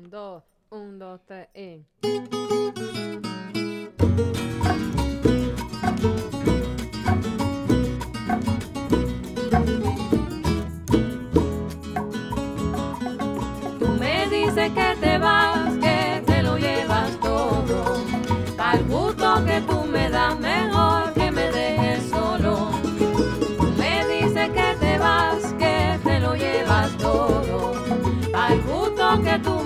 2, 1, 2, 3 y... Tú me dices que te vas, que te lo llevas todo, al gusto que tú me das, mejor que me dejes solo. Tú me dices que te vas, que te lo llevas todo, al gusto que tú